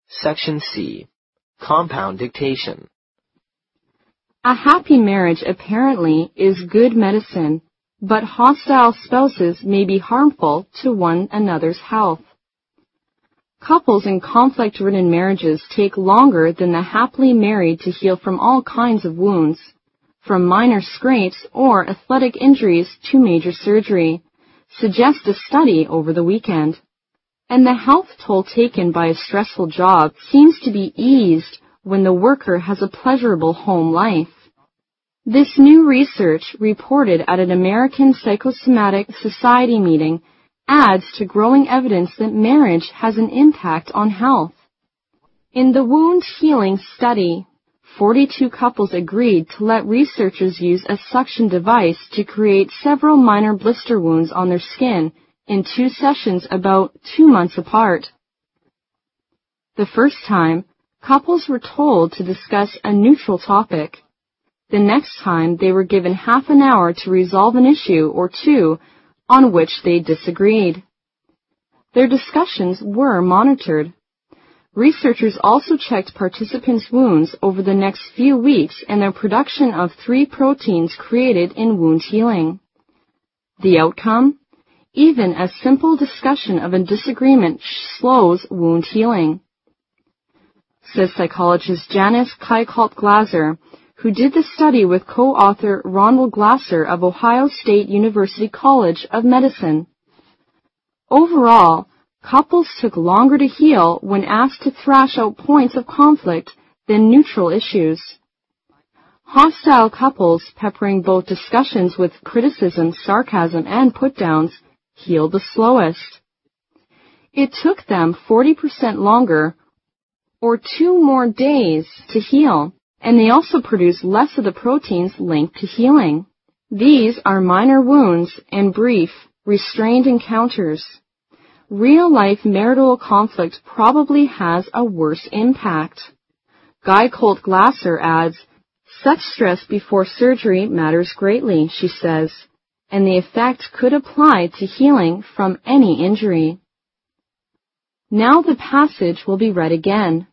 Section C. Compound dictation. A happy marriage apparently is good medicine, but hostile spouses may be harmful to one another's health. Couples in conflict-ridden marriages take longer than the happily married to heal from all kinds of wounds, from minor scrapes or athletic injuries to major surgery, suggests a study over the weekend. And the health toll taken by a stressful job seems to be eased when the worker has a pleasurable home life. This new research, reported at an American Psychosomatic Society meeting, adds to growing evidence that marriage has an impact on health. In the wound healing study, 42 couples agreed to let researchers use a suction device to create several minor blister wounds on their skin in 2 sessions about 2 months apart. The first time, couples were told to discuss a neutral topic. The next time, they were given half an hour to resolve an issue or two on which they disagreed. Their discussions were monitored. Researchers also checked participants' wounds over the next few weeks and their production of 3 proteins created in wound healing. The outcome? Even a simple discussion of a disagreement slows wound healing, says psychologist Janice Kuykolt-Glaser, who did the study with co-author Ronald Glasser of Ohio State University College of Medicine. Overall, couples took longer to heal when asked to thrash out points of conflict than neutral issues. Hostile couples, peppering both discussions with criticism, sarcasm, and put-downs, healed the slowest. It took them 40% longer, or 2 more days, to heal, and they also produced less of the proteins linked to healing. These are minor wounds and brief, restrained encounters. Real-life marital conflict probably has a worse impact. Kuykolt-Glaser adds, "Such stress before surgery matters greatly," she says, and the effect could apply to healing from any injury. Now the passage will be read again.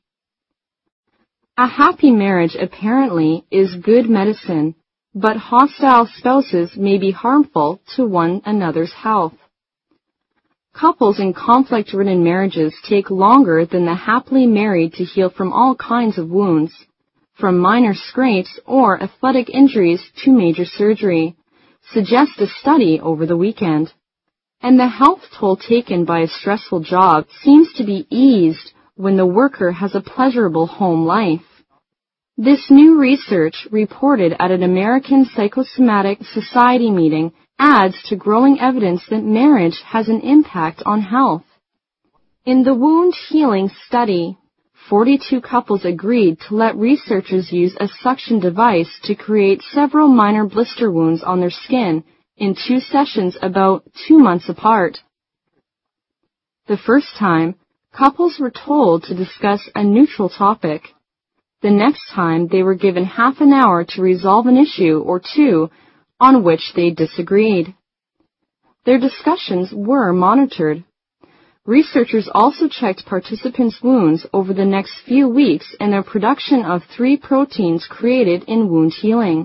A happy marriage apparently is good medicine, but hostile spouses may be harmful to one another's health. Couples in conflict-ridden marriages take longer than the happily married to heal from all kinds of wounds, from minor scrapes or athletic injuries to major surgery, suggests a study over the weekend. And the health toll taken by a stressful job seems to be eased when the worker has a pleasurable home life. This new research, reported at an American Psychosomatic Society meeting, adds to growing evidence that marriage has an impact on health. In the wound healing study, 42 couples agreed to let researchers use a suction device to create several minor blister wounds on their skin in 2 sessions about 2 months apart. The first time, couples were told to discuss a neutral topic. The next time, they were given half an hour to resolve an issue or two on which they disagreed. Their discussions were monitored. Researchers also checked participants' wounds over the next few weeks and their production of 3 proteins created in wound healing.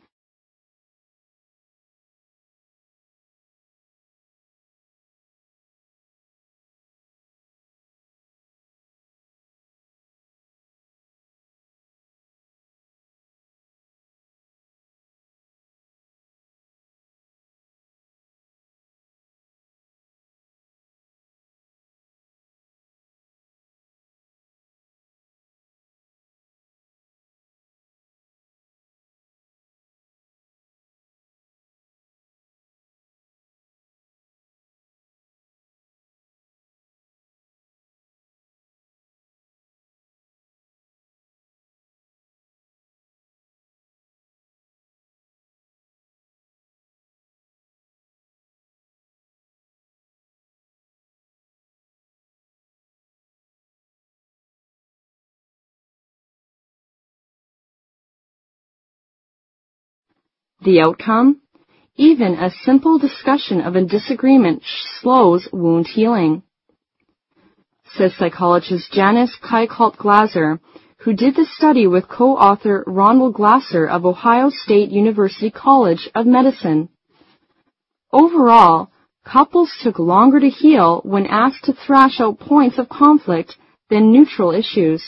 The outcome? Even a simple discussion of a disagreement slows wound healing, says psychologist Janice Kuykolt-Glaser, who did the study with co-author Ronald Glasser of Ohio State University College of Medicine. Overall, couples took longer to heal when asked to thrash out points of conflict than neutral issues.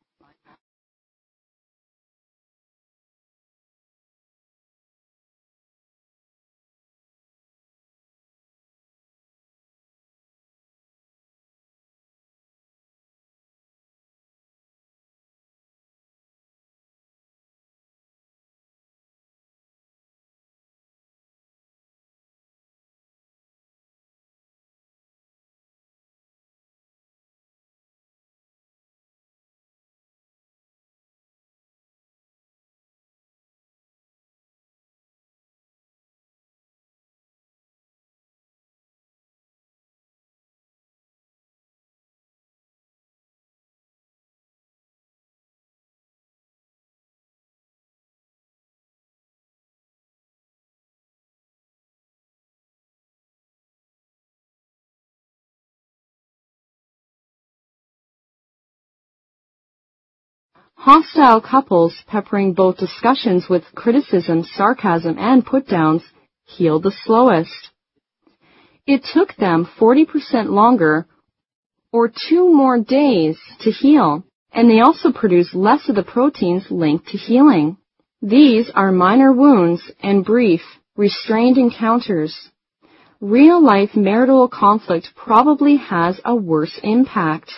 Hostile couples peppering both discussions with criticism, sarcasm, and put-downs healed the slowest. It took them 40% longer, or 2 more days, to heal, and they also produced less of the proteins linked to healing. These are minor wounds and brief, restrained encounters. Real-life marital conflict probably has a worse impact.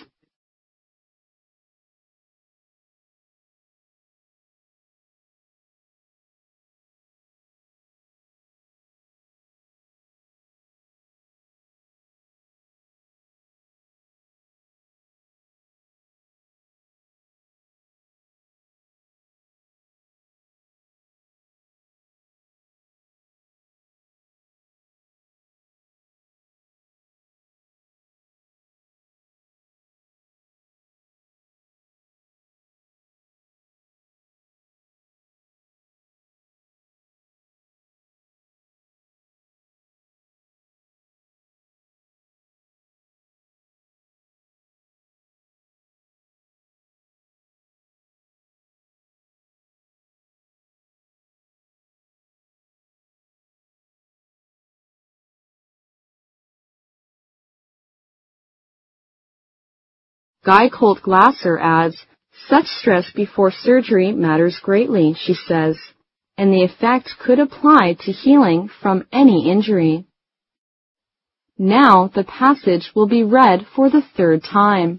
Kuykolt-Glaser adds, such stress before surgery matters greatly, she says, and the effect could apply to healing from any injury. Now the passage will be read for the 3rd time.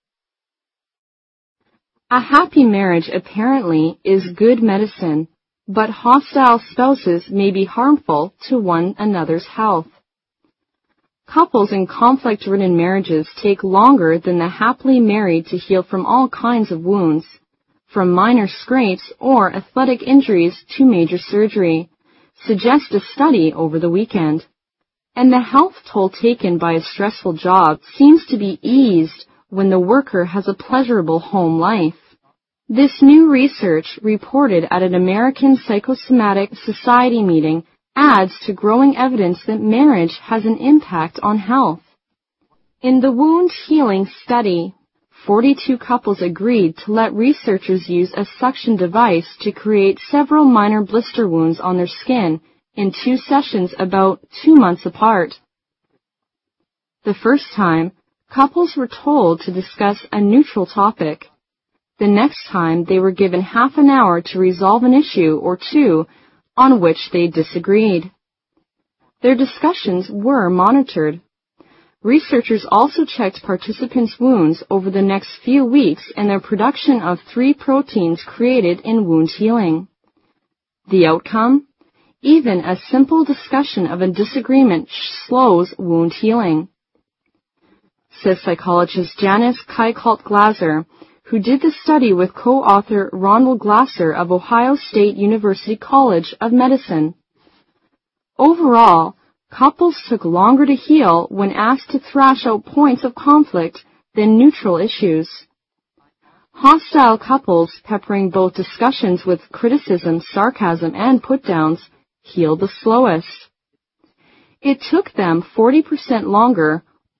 A happy marriage apparently is good medicine, but hostile spouses may be harmful to one another's health. Couples in conflict-ridden marriages take longer than the happily married to heal from all kinds of wounds, from minor scrapes or athletic injuries to major surgery, suggests a study over the weekend. And the health toll taken by a stressful job seems to be eased when the worker has a pleasurable home life. This new research, reported at an American Psychosomatic Society meeting, adds to growing evidence that marriage has an impact on health. In the wound healing study, 42 couples agreed to let researchers use a suction device to create several minor blister wounds on their skin in 2 sessions about 2 months apart. The first time, couples were told to discuss a neutral topic. The next time, they were given half an hour to resolve an issue or 2 on which they disagreed. Their discussions were monitored. Researchers also checked participants' wounds over the next few weeks and their production of 3 proteins created in wound healing. The outcome? Even a simple discussion of a disagreement slows wound healing, says psychologist Janice Kuykolt-Glaser, who did the study with co-author Ronald Glasser of Ohio State University College of Medicine. Overall, couples took longer to heal when asked to thrash out points of conflict than neutral issues. Hostile couples peppering both discussions with criticism, sarcasm, and put-downs healed the slowest. It took them 40% longer,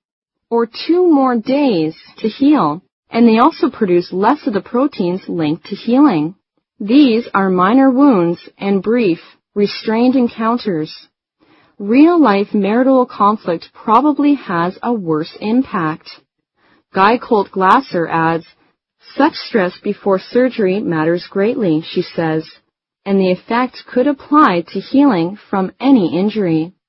or 2 more days to heal, and they also produce less of the proteins linked to healing. These are minor wounds and brief, restrained encounters. Real-life marital conflict probably has a worse impact. Guy Colt Glasser adds, "Such stress before surgery matters greatly," she says, "and the effect could apply to healing from any injury."